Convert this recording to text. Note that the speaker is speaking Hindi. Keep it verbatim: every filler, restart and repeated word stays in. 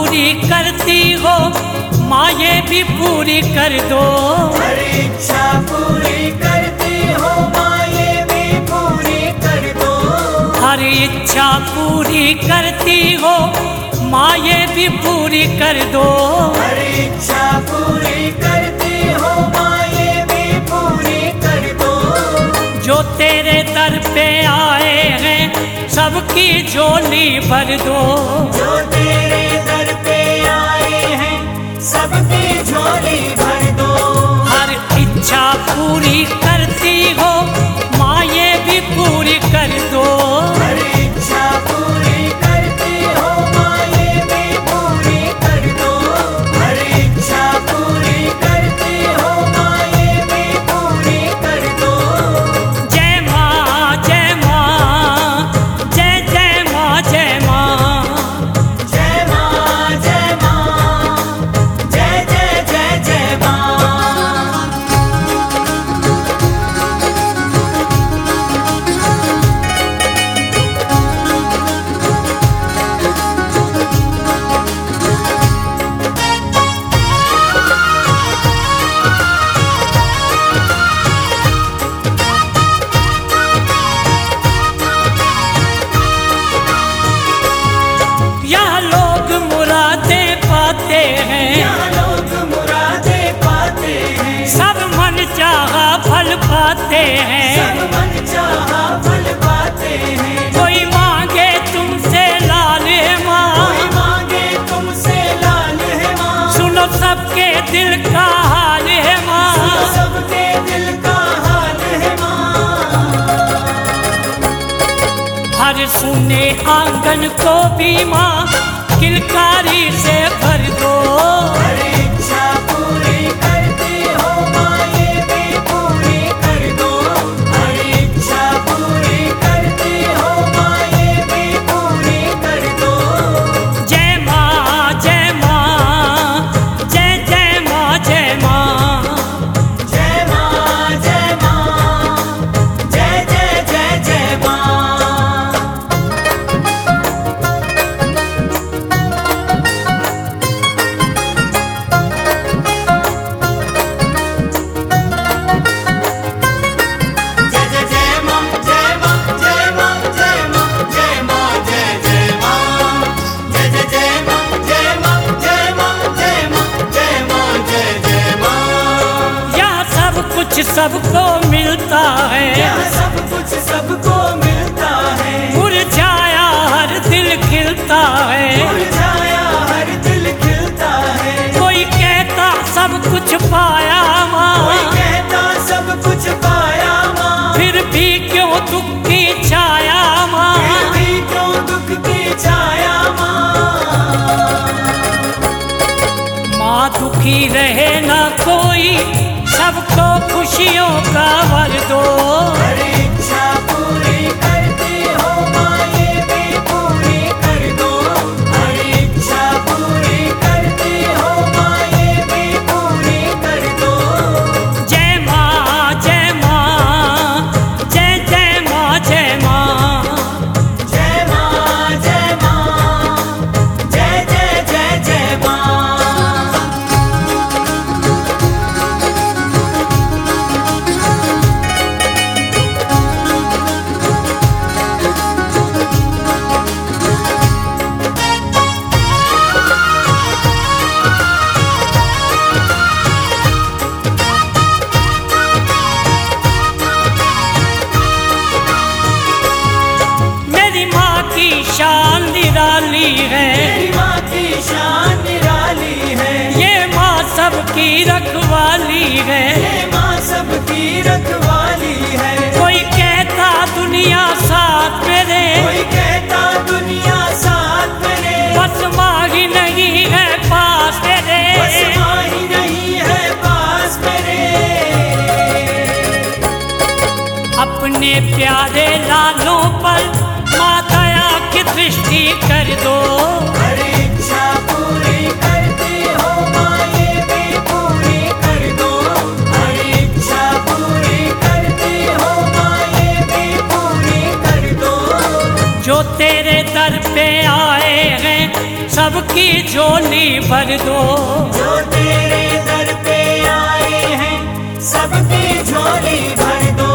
पूरी करती हो माँ ये भी पूरी कर दो। हर इच्छा पूरी करती हो माँ ये भी पूरी कर दो। हर इच्छा पूरी करती हो माँ ये भी पूरी कर दो। हर इच्छा पूरी करती हो माँ ये भी पूरी कर दो। जो तेरे दर पे आए हैं सबकी झोली भर दो। जो तेरे दर पे आए हैं सबकी झोली भर दो। हर इच्छा पूरी करती हो माँ ये भी पूरी कर दो। हर इच्छा पूरी करती हो माँ ये भी पूरी कर दो। हर इच्छा पूरी करती हो माँ ये भी पूरी कर दो। जय माँ जय माँ जय जय माँ जय माँ। जय माँ जय माँ जय जय जय जय माँ। यह लोग मुरादें पाते हैं। यहाँ लोग मुरादें पाते हैं। सब मन चाहा फल पाते हैं। सब मन चाहा फल पाते हैं। कोई मांगे तुमसे लाल है माँ। कोई मांगे तुमसे लाल है माँ। सुनो सबके दिल का हाल है माँ। सबके दिल का हाल है माँ। हर सुने आंगन को भी माँ किलकारी से भर दो। हर इच्छा पूरी करती हो माँ ये भी पूरी कर दो। हर इच्छा पूरी करती हो माँ ये भी पूरी कर दो। जय माँ जय माँ जय जय माँ जय माँ। जय माँ जय माँ जय जय जय जय माँ। जय जय जय माँ जय माँ जय माँ जय माँ जय माँ जय जय माँ। जय जय जय माँ जय माँ जय माँ जय माँ जय माँ जय जय माँ। यह सब कुछ सबको मिलता है। यह सब कुछ सबको मिलता है। मुरझाया हर दिल खिलता है। मुरझाया हर दिल खिलता है। कोई कहता सब कुछ पाया कोई माँ। कहता सब कुछ पाया माँ। फिर भी क्यों दुख की छाया माँ। फिर भी क्यों दुख की छाया माँ। माँ दुखी रहे ना कोई सबको खुशियों का वर दो। हर इच्छा पूरी करती हो माँ ये भी पूरी कर दो। हर इच्छा पूरी करती हो माँ ये भी पूरी कर दो। जय माँ जय माँ जय जय माँ जय माँ। जय माँ जय माँ जय जय जय जय माँ। मेरी माँ की शान निराली है। मेरी माँ की शान निराली है। ये माँ सबकी रखवाली है। ये माँ सबकी रखवाली है। कोई कहता दुनिया साथ मेरे। कोई कहता दुनिया साथ मेरे। बस माँ ही नहीं है पास मेरे। बस माँ ही नहीं है पास मेरे। अपने प्यारे लालों पर माँ दया की दृष्टि कर दो। हर इच्छा पूरी करती हो माँ ये भी पूरी कर दो। हर इच्छा पूरी करती हो माँ ये भी पूरी कर दो। जो तेरे दर पे आए हैं सबकी झोली भर दो। जो तेरे दर पे आए हैं सबकी झोली भर दो।